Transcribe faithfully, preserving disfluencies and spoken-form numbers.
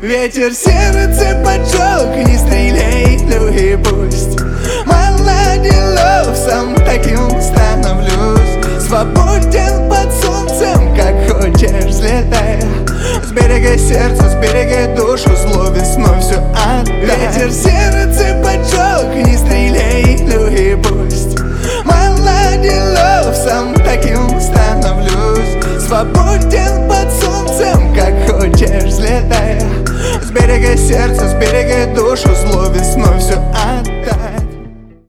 Ветер сердце поджег, не стреляй, ну и пусть. Молодец, love, сам таким становлюсь. Свободен под солнцем, как хочешь, взлетай. С берега сердца, с берега душу, зло весной все отдай. Ветер сердце поджег, не стреляй, ну и пусть. Молодец, love, сам таким становлюсь. Свободен под солнцем, как хочешь, взлетай. С берега сердца, с берега душу, зло весной все отдай.